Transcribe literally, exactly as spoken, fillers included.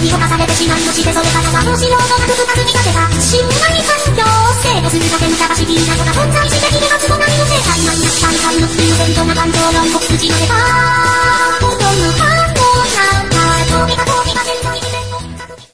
に侵されてしまいまして、それからはどうしようもなく深く見立てた信頼環境、生徒するだけ無茶走り